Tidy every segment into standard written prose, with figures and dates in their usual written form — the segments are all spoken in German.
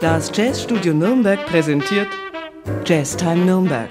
Das Jazzstudio Nürnberg präsentiert Jazztime Nürnberg.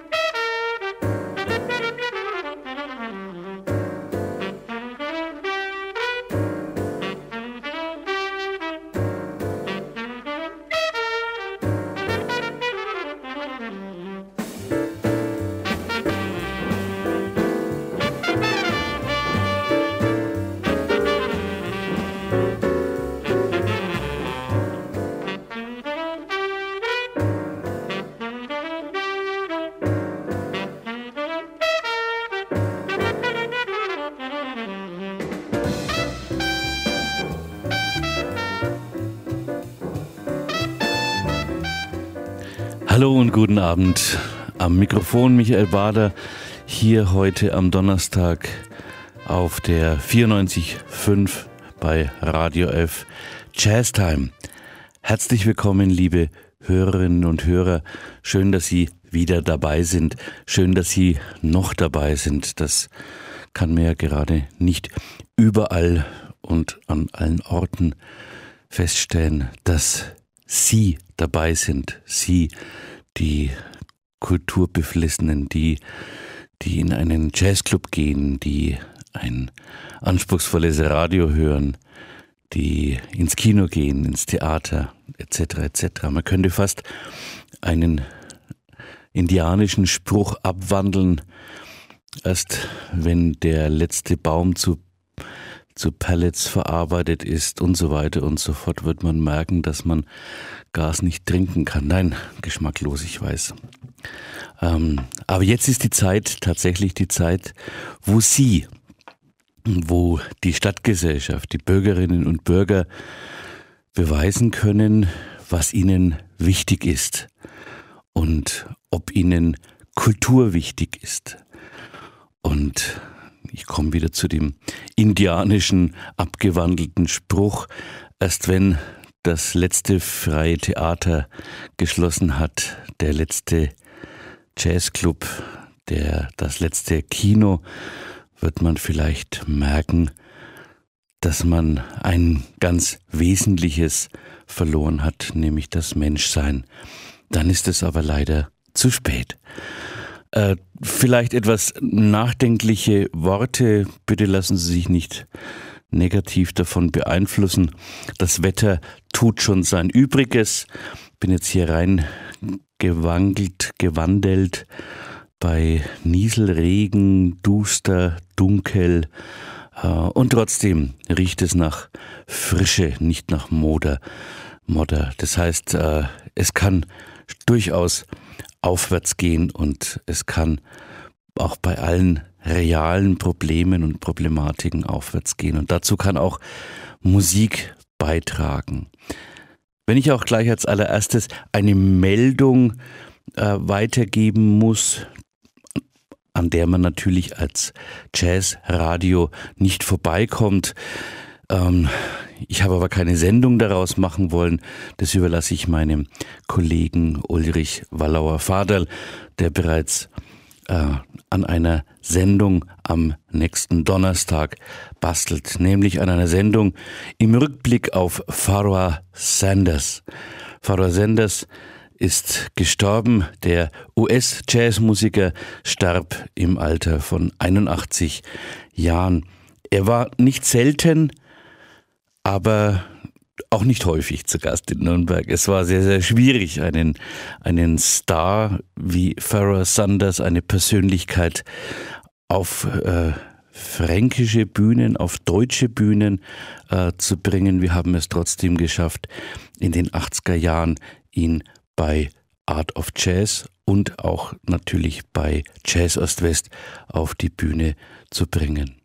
Hallo und guten Abend. Am Mikrofon Michael Bader, hier heute am Donnerstag auf der 94.5 bei Radio F Jazztime. Herzlich willkommen, liebe Hörerinnen und Hörer. Schön, dass Sie wieder dabei sind. Schön, dass Sie noch dabei sind. Das kann man ja gerade nicht überall und an allen Orten feststellen, dass Sie dabei sind. Sie, die Kulturbeflissenen, die in einen Jazzclub gehen, die ein anspruchsvolles Radio hören, die ins Kino gehen, ins Theater, etc. etc. Man könnte fast einen indianischen Spruch abwandeln, erst wenn der letzte Baum zu Pellets verarbeitet ist und so weiter und so fort, wird man merken, dass man Gas nicht trinken kann. Nein, geschmacklos, ich weiß. Aber jetzt ist die Zeit, tatsächlich die Zeit, wo die Stadtgesellschaft, die Bürgerinnen und Bürger beweisen können, was ihnen wichtig ist und ob ihnen Kultur wichtig ist. Und ich komme wieder zu dem indianischen, abgewandelten Spruch, erst wenn das letzte freie Theater geschlossen hat, der letzte Jazzclub, das letzte Kino, wird man vielleicht merken, dass man ein ganz Wesentliches verloren hat, nämlich das Menschsein. Dann ist es aber leider zu spät. Vielleicht etwas nachdenkliche Worte, bitte lassen Sie sich nicht negativ davon beeinflussen. Das Wetter tut schon sein Übriges. Bin jetzt hier rein gewandelt bei Nieselregen, duster, dunkel und trotzdem riecht es nach Frische, nicht nach Modder. Das heißt, es kann durchaus aufwärts gehen und es kann auch bei allen realen Problemen und Problematiken aufwärts gehen. Und dazu kann auch Musik beitragen. Wenn ich auch gleich als allererstes eine Meldung weitergeben muss, an der man natürlich als Jazzradio nicht vorbeikommt. Ich habe aber keine Sendung daraus machen wollen. Das überlasse ich meinem Kollegen Ulrich Wallauer-Vaderl, der bereits an einer Sendung am nächsten Donnerstag bastelt, nämlich an einer Sendung im Rückblick auf Pharoah Sanders. Pharoah Sanders ist gestorben. Der US-Jazzmusiker starb im Alter von 81 Jahren. Er war nicht selten, aber auch nicht häufig zu Gast in Nürnberg. Es war sehr, sehr schwierig, einen Star wie Pharoah Sanders, eine Persönlichkeit auf fränkische Bühnen, auf deutsche Bühnen zu bringen. Wir haben es trotzdem geschafft, in den 80er Jahren ihn bei Art of Jazz und auch natürlich bei Jazz Ost-West auf die Bühne zu bringen.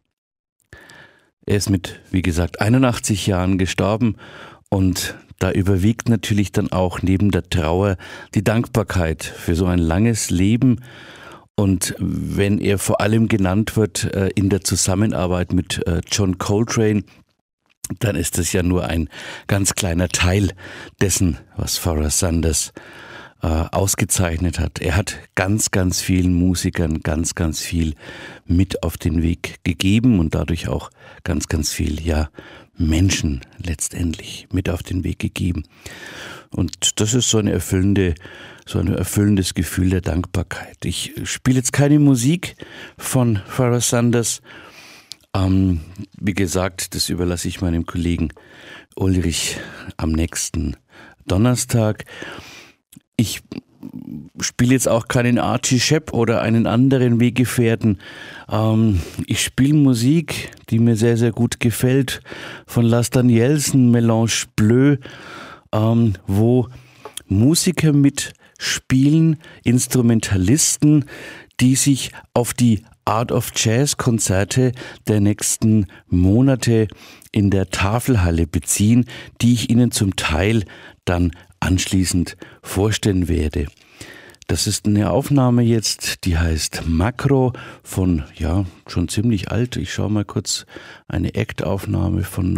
Er ist mit, wie gesagt, 81 Jahren gestorben und da überwiegt natürlich dann auch neben der Trauer die Dankbarkeit für so ein langes Leben. Und wenn er vor allem genannt wird in der Zusammenarbeit mit John Coltrane, dann ist das ja nur ein ganz kleiner Teil dessen, was Pharoah Sanders ausgezeichnet hat. Er hat ganz, ganz vielen Musikern ganz, ganz viel mit auf den Weg gegeben und dadurch auch ganz, ganz viel, Menschen letztendlich mit auf den Weg gegeben. Und das ist so ein erfüllendes Gefühl der Dankbarkeit. Ich spiele jetzt keine Musik von Pharoah Sanders. Wie gesagt, das überlasse ich meinem Kollegen Ulrich am nächsten Donnerstag. Ich spiele jetzt auch keinen Archie Shepp oder einen anderen Weggefährten. Ich spiele Musik, die mir sehr, sehr gut gefällt, von Lars Danielsen, Mélange Bleu, wo Musiker mitspielen, Instrumentalisten, die sich auf die Art of Jazz Konzerte der nächsten Monate in der Tafelhalle beziehen, die ich Ihnen zum Teil dann anschließend vorstellen werde. Das ist eine Aufnahme jetzt, die heißt Makro von, ja, schon ziemlich alt. Ich schaue mal kurz, eine Act-Aufnahme von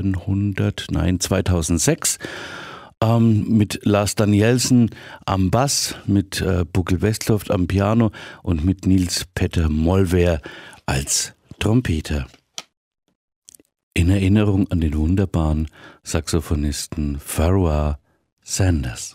2006. Mit Lars Danielsen am Bass, mit Bugel Westloff am Piano und mit Nils Petter Mollwehr als Trompeter. In Erinnerung an den wunderbaren Saxophonisten Pharoah Sanders.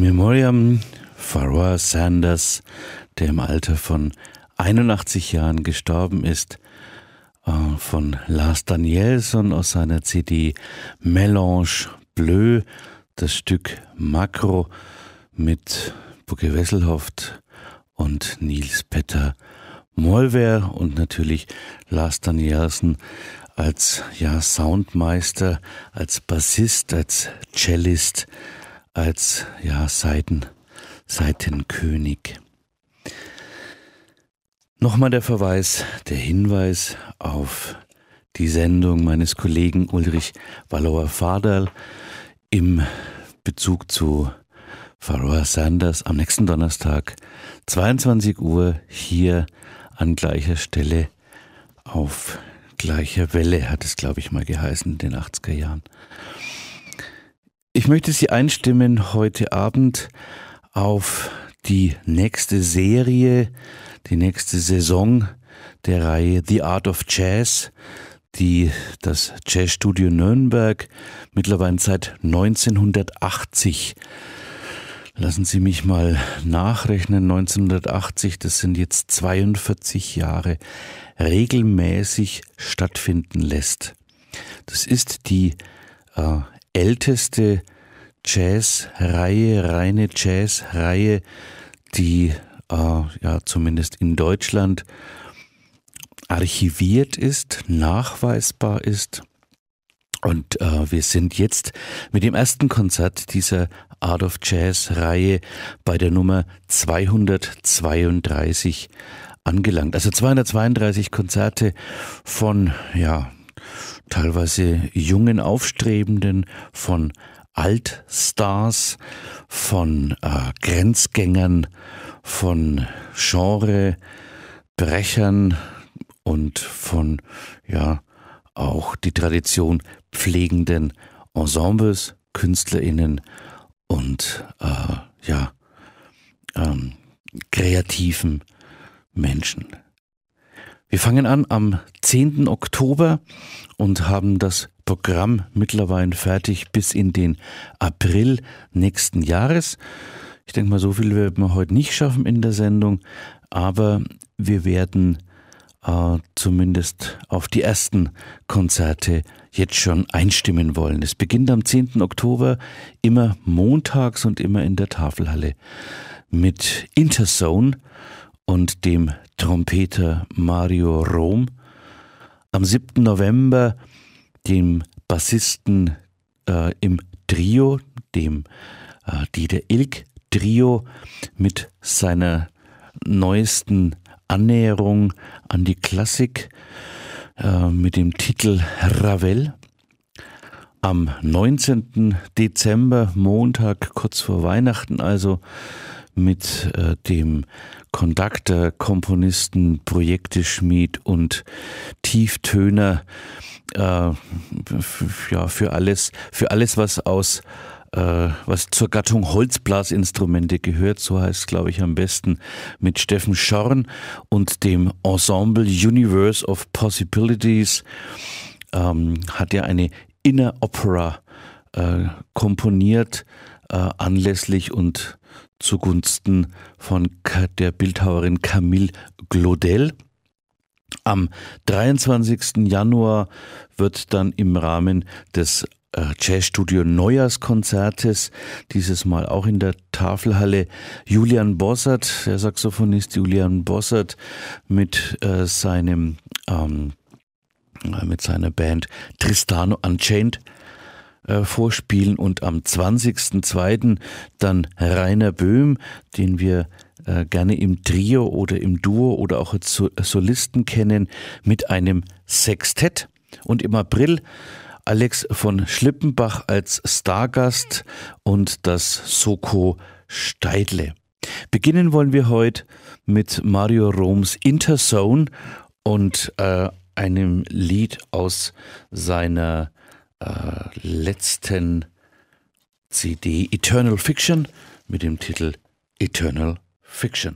Memoriam Pharoah Sanders, der im Alter von 81 Jahren gestorben ist, von Lars Danielsson aus seiner CD Mélange Bleu, das Stück Makro mit Bugge Wesselhoft und Niels Petter Molver und natürlich Lars Danielsson als Soundmeister, als Bassist, als Cellist, als Saitenkönig. Nochmal der Hinweis auf die Sendung meines Kollegen Ulrich Wallauer-Faderl im Bezug zu Pharoah Sanders am nächsten Donnerstag, 22 Uhr, hier an gleicher Stelle auf gleicher Welle, hat es, glaube ich, mal geheißen in den 80er Jahren. Ich möchte Sie einstimmen heute Abend auf die nächste Serie, die nächste Saison der Reihe The Art of Jazz, die das Jazzstudio Nürnberg mittlerweile seit 1980, lassen Sie mich mal nachrechnen, 1980, das sind jetzt 42 Jahre, regelmäßig stattfinden lässt. Das ist die älteste Jazzreihe, reine Jazzreihe, die zumindest in Deutschland archiviert ist, nachweisbar ist. Und wir sind jetzt mit dem ersten Konzert dieser Art of Jazz-Reihe bei der Nummer 232 angelangt. Also 232 Konzerte von, teilweise jungen Aufstrebenden, von Altstars, von Grenzgängern, von Genrebrechern und von, auch die Tradition pflegenden Ensembles, KünstlerInnen und kreativen Menschen. Wir fangen an am 10. Oktober und haben das Programm mittlerweile fertig bis in den April nächsten Jahres. Ich denke mal, so viel werden wir heute nicht schaffen in der Sendung, aber wir werden zumindest auf die ersten Konzerte jetzt schon einstimmen wollen. Es beginnt am 10. Oktober, immer montags und immer in der Tafelhalle mit Interzone und dem Trompeter Mario Rom. Am 7. November dem Bassisten im Trio, dem Dieter Ilk Trio mit seiner neuesten Annäherung an die Klassik mit dem Titel Ravel. Am 19. Dezember, Montag, kurz vor Weihnachten, also mit dem Conductor, Komponisten, Projekteschmied und Tieftöner für alles, was zur Gattung Holzblasinstrumente gehört, so heißt es, glaube ich, am besten, mit Steffen Schorn und dem Ensemble Universe of Possibilities, hat er eine Inner Opera komponiert, anlässlich und zugunsten von der Bildhauerin Camille Claudel. Am 23. Januar wird dann im Rahmen des Jazzstudio Neujahrskonzertes, dieses Mal auch in der Tafelhalle, Julian Bossert, der Saxophonist Julian Bossert mit seiner Band Tristano Unchained vorspielen, und am 20.02. dann Rainer Böhm, den wir gerne im Trio oder im Duo oder auch als Solisten kennen, mit einem Sextett, und im April Alex von Schlippenbach als Stargast und das Soko Steidle. Beginnen wollen wir heute mit Mario Roms Interzone und einem Lied aus seiner letzten CD Eternal Fiction mit dem Titel Eternal Fiction.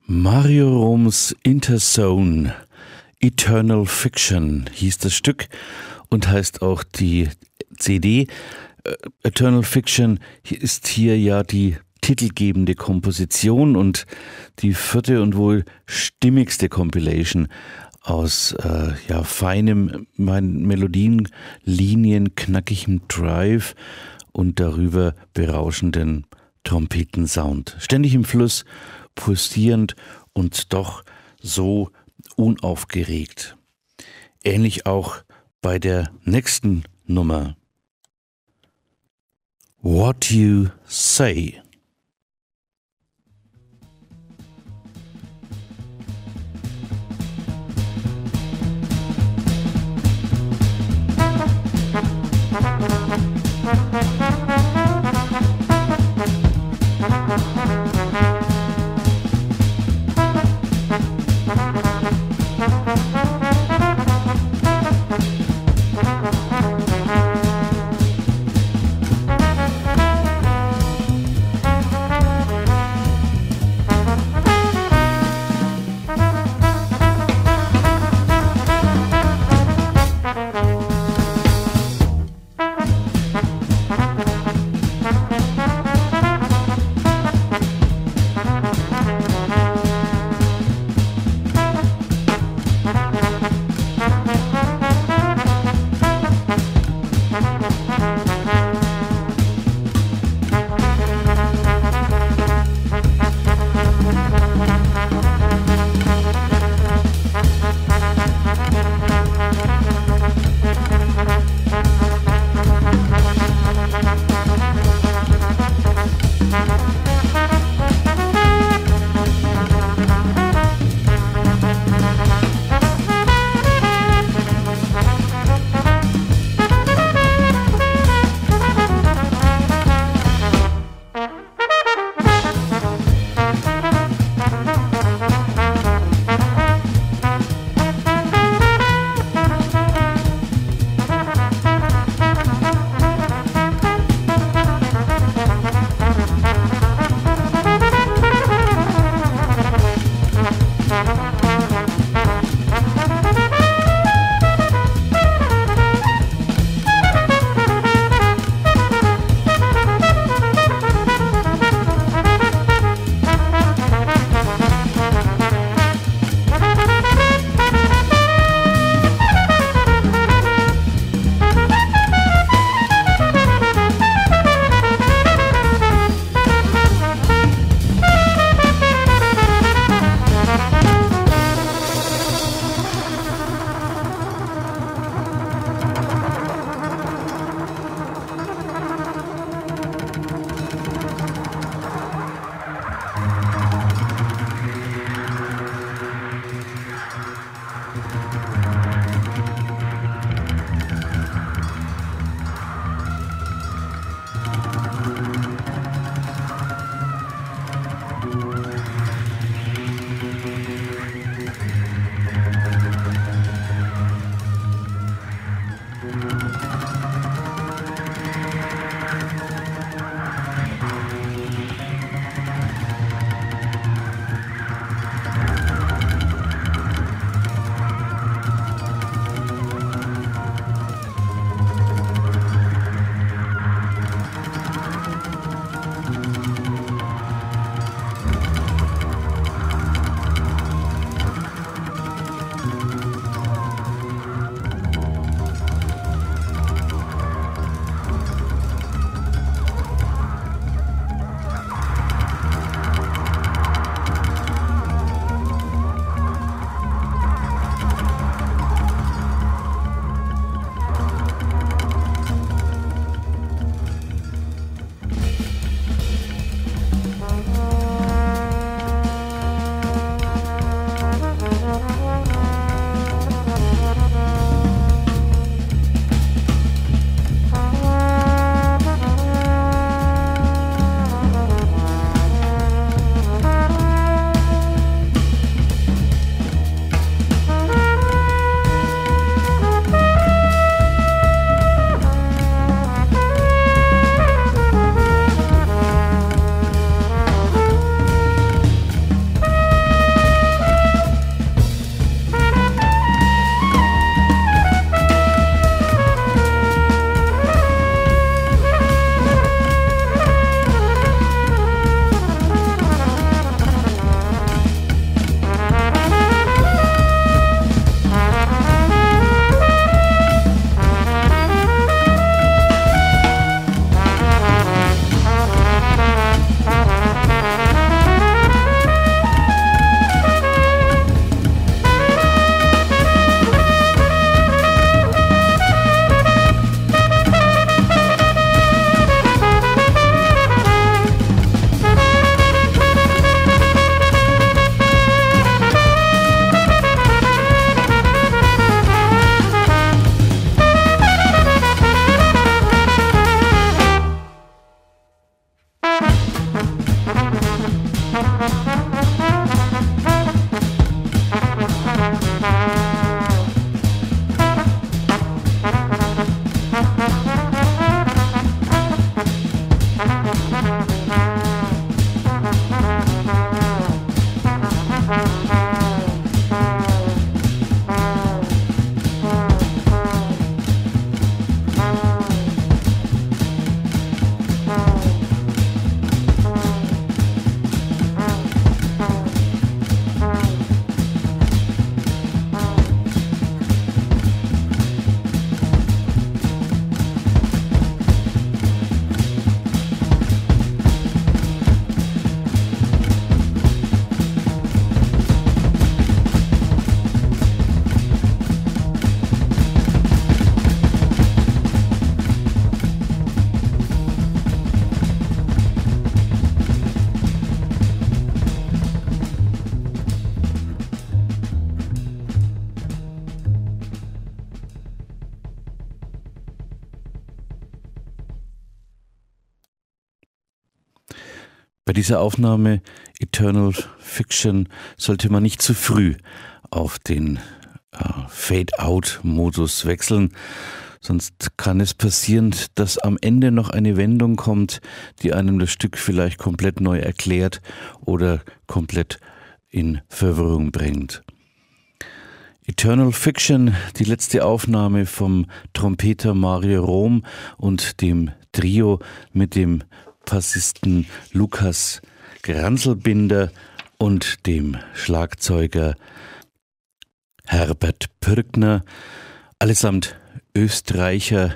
Mario Roms Interzone, Eternal Fiction hieß das Stück und heißt auch die CD. Eternal Fiction ist hier ja die titelgebende Komposition und die vierte und wohl stimmigste Compilation aus feinem Melodienlinien, knackigem Drive und darüber berauschenden Trompetensound. Ständig im Fluss, pulsierend und doch so unaufgeregt. Ähnlich auch bei der nächsten Nummer. What You Say. Bei dieser Aufnahme Eternal Fiction sollte man nicht zu früh auf den Fade-out-Modus wechseln, sonst kann es passieren, dass am Ende noch eine Wendung kommt, die einem das Stück vielleicht komplett neu erklärt oder komplett in Verwirrung bringt. Eternal Fiction, die letzte Aufnahme vom Trompeter Mario Rom und dem Trio mit dem Bassisten Lukas Granselbinder und dem Schlagzeuger Herbert Pürkner, allesamt Österreicher,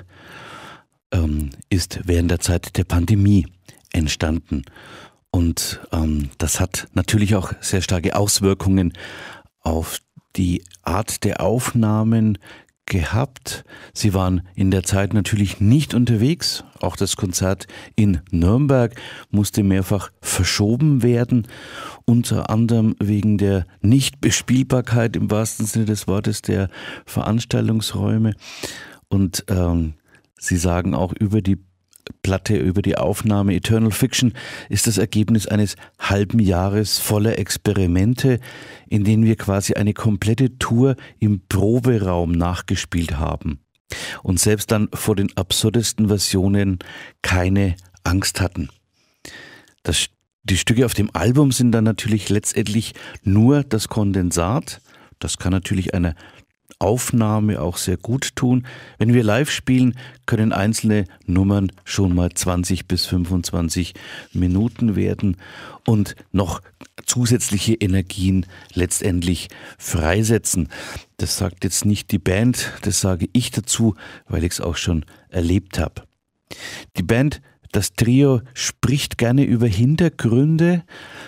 ist während der Zeit der Pandemie entstanden. Und das hat natürlich auch sehr starke Auswirkungen auf die Art der Aufnahmen gehabt. Sie waren in der Zeit natürlich nicht unterwegs. Auch das Konzert in Nürnberg musste mehrfach verschoben werden, unter anderem wegen der Nichtbespielbarkeit im wahrsten Sinne des Wortes der Veranstaltungsräume. Und sie sagen auch über die Platte, über die Aufnahme Eternal Fiction ist das Ergebnis eines halben Jahres voller Experimente, in denen wir quasi eine komplette Tour im Proberaum nachgespielt haben und selbst dann vor den absurdesten Versionen keine Angst hatten. Die Stücke auf dem Album sind dann natürlich letztendlich nur das Kondensat. Das kann natürlich eine Aufnahme auch sehr gut tun. Wenn wir live spielen, können einzelne Nummern schon mal 20 bis 25 Minuten werden und noch zusätzliche Energien letztendlich freisetzen. Das sagt jetzt nicht die Band, das sage ich dazu, weil ich es auch schon erlebt habe. Die Band, das Trio, spricht gerne über Hintergründe,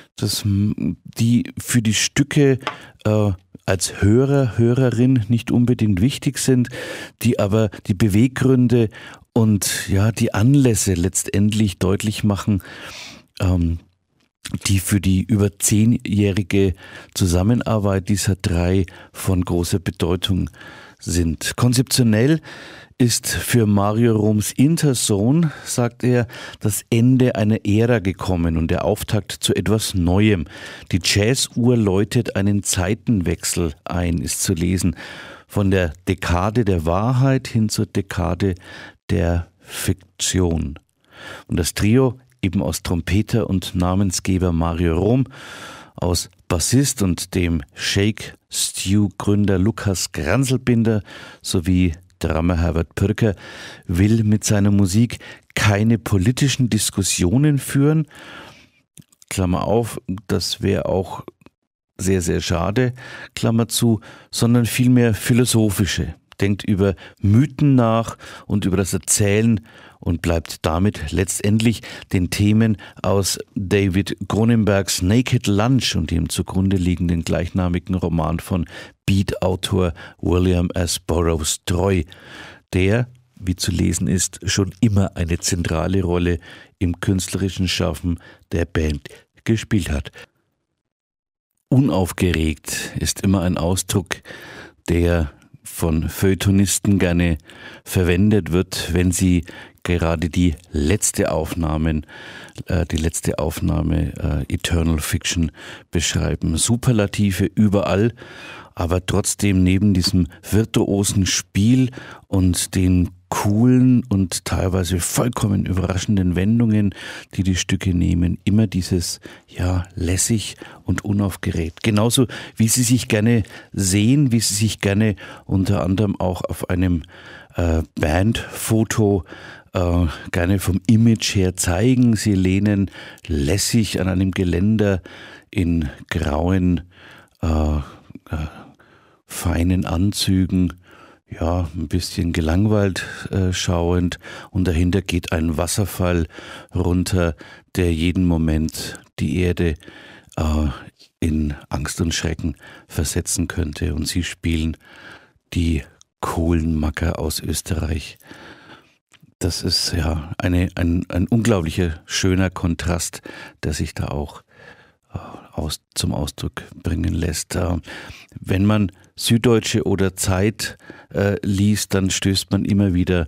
die für die Stücke als Hörerin nicht unbedingt wichtig sind, die aber die Beweggründe und ja die Anlässe letztendlich deutlich machen, die für die über 10-jährige Zusammenarbeit dieser drei von großer Bedeutung sind. Konzeptionell ist für Mario Roms Intersohn, sagt er, das Ende einer Ära gekommen und der Auftakt zu etwas Neuem. Die Jazzuhr läutet einen Zeitenwechsel ein, ist zu lesen. Von der Dekade der Wahrheit hin zur Dekade der Fiktion. Und das Trio, eben aus Trompeter und Namensgeber Mario Rom, aus Bassist und dem Shake Stew Gründer Lukas Granselbinder sowie Drummer Herbert Pürker, will mit seiner Musik keine politischen Diskussionen führen. Klammer auf, das wäre auch sehr, sehr schade, Klammer zu, sondern vielmehr philosophische. Denkt über Mythen nach und über das Erzählen und bleibt damit letztendlich den Themen aus David Cronenbergs Naked Lunch und dem zugrunde liegenden gleichnamigen Roman von Beat-Autor William S. Burroughs treu, der, wie zu lesen ist, schon immer eine zentrale Rolle im künstlerischen Schaffen der Band gespielt hat. Unaufgeregt ist immer ein Ausdruck, der von Feuilletonisten gerne verwendet wird, wenn sie gerade die letzte Aufnahme Eternal Fiction beschreiben. Superlative überall, aber trotzdem neben diesem virtuosen Spiel und den coolen und teilweise vollkommen überraschenden Wendungen, die die Stücke nehmen, immer dieses, ja, lässig und unaufgeregt. Genauso wie sie sich gerne sehen, wie sie sich gerne unter anderem auch auf einem Bandfoto gerne vom Image her zeigen. Sie lehnen lässig an einem Geländer in grauen, feinen Anzügen, ja, ein bisschen gelangweilt schauend, und dahinter geht ein Wasserfall runter, der jeden Moment die Erde in Angst und Schrecken versetzen könnte. Und sie spielen die Kohlenmacker aus Österreich. Das ist ja ein unglaublicher schöner Kontrast, der sich da auch zum Ausdruck bringen lässt. Wenn man Süddeutsche oder Zeit liest, dann stößt man immer wieder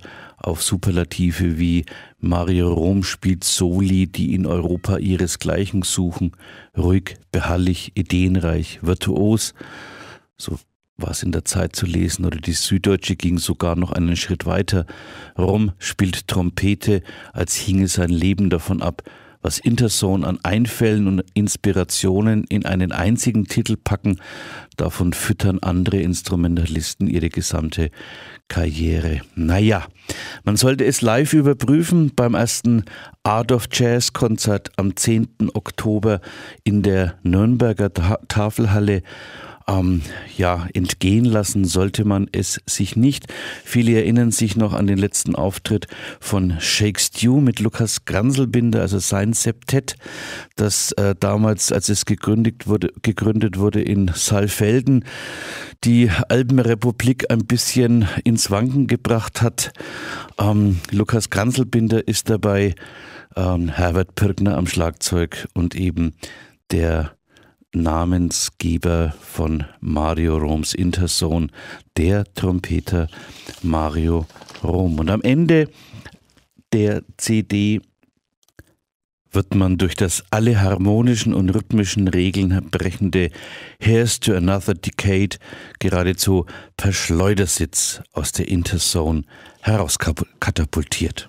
auf Superlative wie Mario Rom spielt Soli, die in Europa ihresgleichen suchen, ruhig, beharrlich, ideenreich, virtuos. So war es in der Zeit zu lesen, oder die Süddeutsche ging sogar noch einen Schritt weiter. Rom spielt Trompete, als hinge sein Leben davon ab, was Intersound an Einfällen und Inspirationen in einen einzigen Titel packen, davon füttern andere Instrumentalisten ihre gesamte Karriere. Naja, man sollte es live überprüfen beim ersten Art of Jazz Konzert am 10. Oktober in der Nürnberger Tafelhalle. Entgehen lassen sollte man es sich nicht. Viele erinnern sich noch an den letzten Auftritt von Shake Stew mit Lukas Granselbinder, also sein Septett, das damals, als es gegründet wurde in Saalfelden, die Alpenrepublik ein bisschen ins Wanken gebracht hat. Lukas Granselbinder ist dabei, Herbert Pirkner am Schlagzeug und eben der Namensgeber von Mario Roms Intersound, der Trompeter Mario Rom. Und am Ende der CD wird man durch das alle harmonischen und rhythmischen Regeln brechende Here's to Another Decade geradezu per Schleudersitz aus der Intersound herauskatapultiert.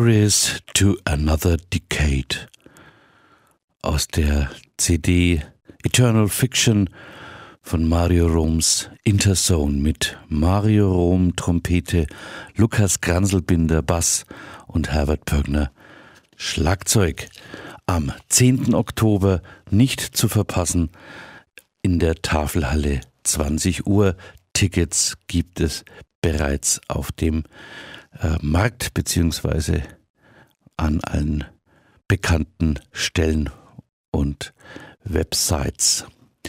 Here's to Another Decade aus der CD Eternal Fiction von Mario Roms Interzone mit Mario Rom Trompete, Lukas Granselbinder Bass und Herbert Pögner Schlagzeug. Am 10. Oktober nicht zu verpassen in der Tafelhalle 20 Uhr. Tickets gibt es bereits auf dem Markt bzw. an allen bekannten Stellen und Websites.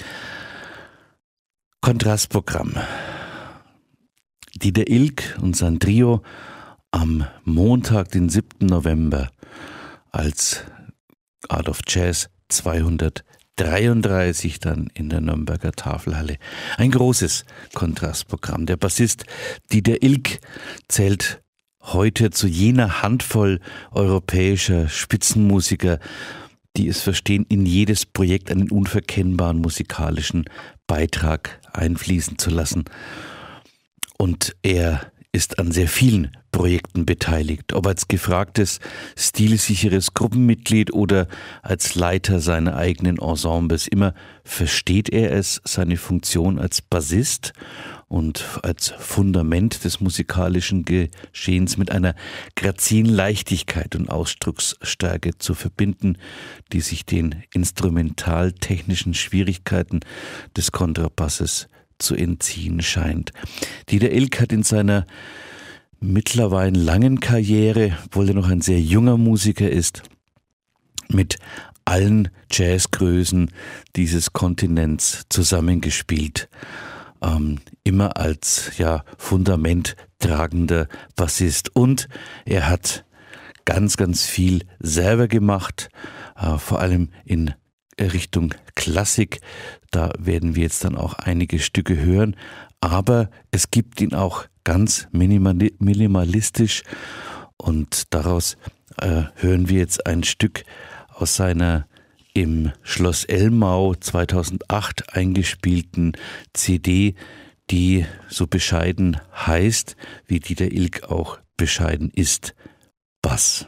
Kontrastprogramm. Dieter Ilk und sein Trio am Montag, den 7. November als Art of Jazz 233 dann in der Nürnberger Tafelhalle. Ein großes Kontrastprogramm. Der Bassist Dieter Ilk zählt heute zu jener Handvoll europäischer Spitzenmusiker, die es verstehen, in jedes Projekt einen unverkennbaren musikalischen Beitrag einfließen zu lassen. Und er ist an sehr vielen Projekten beteiligt, ob als gefragtes, stilsicheres Gruppenmitglied oder als Leiter seiner eigenen Ensembles. Immer versteht er es, seine Funktion als Bassist und als Fundament des musikalischen Geschehens mit einer grazilen Leichtigkeit und Ausdrucksstärke zu verbinden, die sich den instrumental-technischen Schwierigkeiten des Kontrabasses zu entziehen scheint. Dieter Ilk hat in seiner mittlerweile langen Karriere, obwohl er noch ein sehr junger Musiker ist, mit allen Jazzgrößen dieses Kontinents zusammengespielt. Immer als Fundament tragender Bassist. Und er hat ganz, ganz viel selber gemacht, vor allem in Richtung Klassik. Da werden wir jetzt dann auch einige Stücke hören. Aber es gibt ihn auch ganz minimalistisch und daraus hören wir jetzt ein Stück aus seiner im Schloss Elmau 2008 eingespielten CD, die so bescheiden heißt, wie Dieter Ilk auch bescheiden ist, Bass.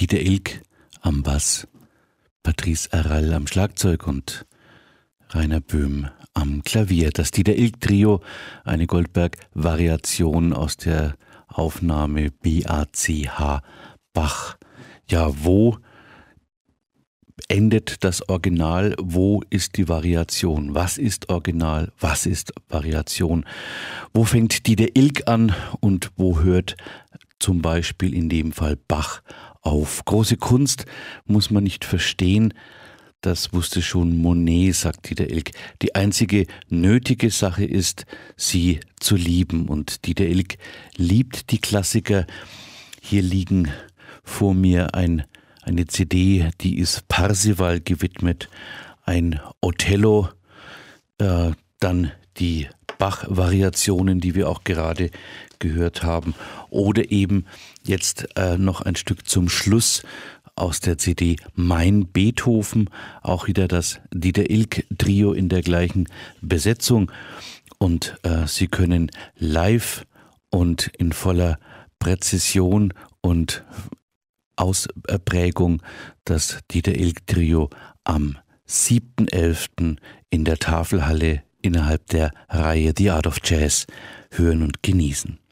Dieter Ilg am Bass, Patrice Arral am Schlagzeug und Rainer Böhm am Klavier. Das Dieter Ilg Trio, eine Goldberg-Variation aus der Aufnahme BACH Bach. Ja, wo endet das Original? Wo ist die Variation? Was ist Original? Was ist Variation? Wo fängt Dieter Ilg an und wo hört zum Beispiel in dem Fall Bach auf? Große Kunst muss man nicht verstehen. Das wusste schon Monet, sagt Dieter Ilg. Die einzige nötige Sache ist, sie zu lieben. Und Dieter Ilg liebt die Klassiker. Hier liegen vor mir eine CD, die ist Parzival gewidmet, ein Othello, dann die Bach-Variationen, die wir auch gerade gehört haben, oder eben jetzt noch ein Stück zum Schluss aus der CD Mein Beethoven, auch wieder das Dieter Ilg Trio in der gleichen Besetzung, und Sie können live und in voller Präzision und Ausprägung das Dieter Ilg Trio am 7.11. in der Tafelhalle innerhalb der Reihe The Art of Jazz hören und genießen.